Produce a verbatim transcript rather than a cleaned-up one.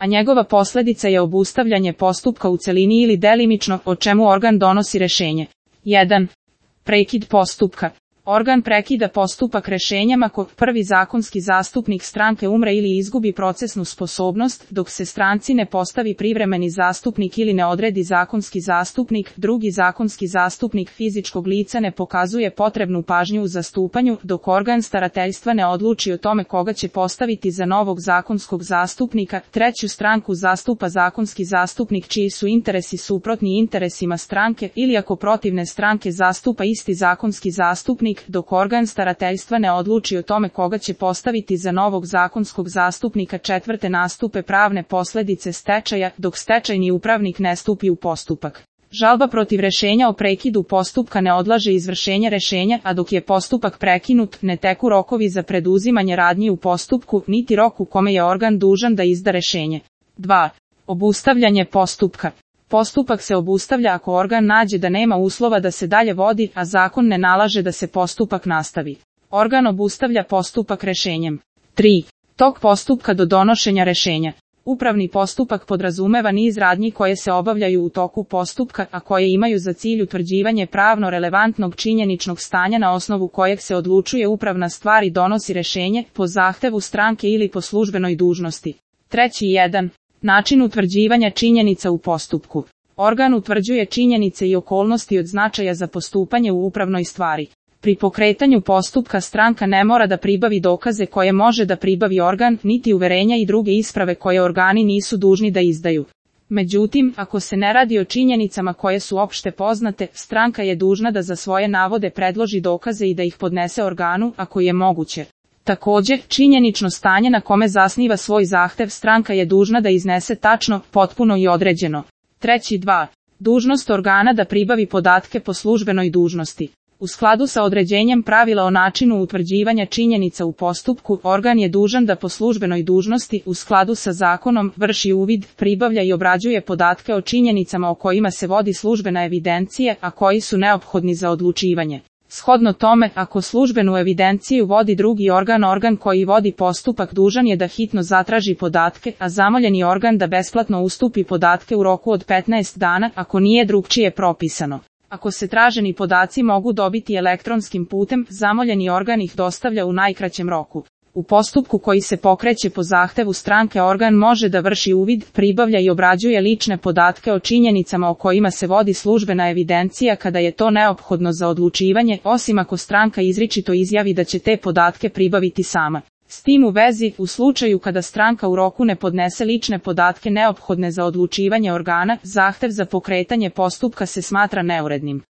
a njegova posljedica je obustavljanje postupka u celini ili delimično, o čemu organ donosi rešenje. jedan. Prekid postupka. Organ prekida postupak rešenjem ako prvi zakonski zastupnik stranke umre ili izgubi procesnu sposobnost, dok se stranci ne postavi privremeni zastupnik ili ne odredi zakonski zastupnik, drugi zakonski zastupnik fizičkog lica ne pokazuje potrebnu pažnju u zastupanju, dok organ starateljstva ne odluči o tome koga će postaviti za novog zakonskog zastupnika, treću stranku zastupa zakonski zastupnik čiji su interesi suprotni interesima stranke, ili ako protivne stranke zastupa isti zakonski zastupnik, dok organ starateljstva ne odluči o tome koga će postaviti za novog zakonskog zastupnika. Četvrte, nastupe pravne posljedice stečaja, dok stečajni upravnik ne stupi u postupak. Žalba protiv rešenja o prekidu postupka ne odlaže izvršenje rešenja, a dok je postupak prekinut, ne teku rokovi za preduzimanje radnji u postupku, niti rok u kome je organ dužan da izda rešenje. dva. Obustavljanje postupka. Postupak se obustavlja ako organ nađe da nema uslova da se dalje vodi, a zakon ne nalaže da se postupak nastavi. Organ obustavlja postupak rešenjem. tri. Tok postupka do donošenja rešenja. Upravni postupak podrazumeva niz radnji koje se obavljaju u toku postupka, a koje imaju za cilj utvrđivanje pravno relevantnog činjeničnog stanja na osnovu kojeg se odlučuje upravna stvar i donosi rešenje, po zahtevu stranke ili po službenoj dužnosti. Treći jedan. Način utvrđivanja činjenica u postupku. Organ utvrđuje činjenice i okolnosti od značaja za postupanje u upravnoj stvari. Pri pokretanju postupka stranka ne mora da pribavi dokaze koje može da pribavi organ, niti uverenja i druge isprave koje organi nisu dužni da izdaju. Međutim, ako se ne radi o činjenicama koje su opšte poznate, stranka je dužna da za svoje navode predloži dokaze i da ih podnese organu, ako je moguće. Također, činjenično stanje na kome zasniva svoj zahtev stranka je dužna da iznese tačno, potpuno i određeno. Treći dva. Dužnost organa da pribavi podatke po službenoj dužnosti. U skladu sa određenjem pravila o načinu utvrđivanja činjenica u postupku, organ je dužan da po službenoj dužnosti, u skladu sa zakonom, vrši uvid, pribavlja i obrađuje podatke o činjenicama o kojima se vodi službena evidencija, a koji su neophodni za odlučivanje. Shodno tome, ako službenu evidenciju vodi drugi organ, organ koji vodi postupak dužan je da hitno zatraži podatke, a zamoljeni organ da besplatno ustupi podatke u roku od petnaest dana, ako nije drugčije propisano. Ako se traženi podaci mogu dobiti elektronskim putem, zamoljeni organ ih dostavlja u najkraćem roku. U postupku koji se pokreće po zahtevu stranke, organ može da vrši uvid, pribavlja i obrađuje lične podatke o činjenicama o kojima se vodi službena evidencija kada je to neophodno za odlučivanje, osim ako stranka izričito izjavi da će te podatke pribaviti sama. S tim u vezi, u slučaju kada stranka u roku ne podnese lične podatke neophodne za odlučivanje organa, zahtev za pokretanje postupka se smatra neurednim.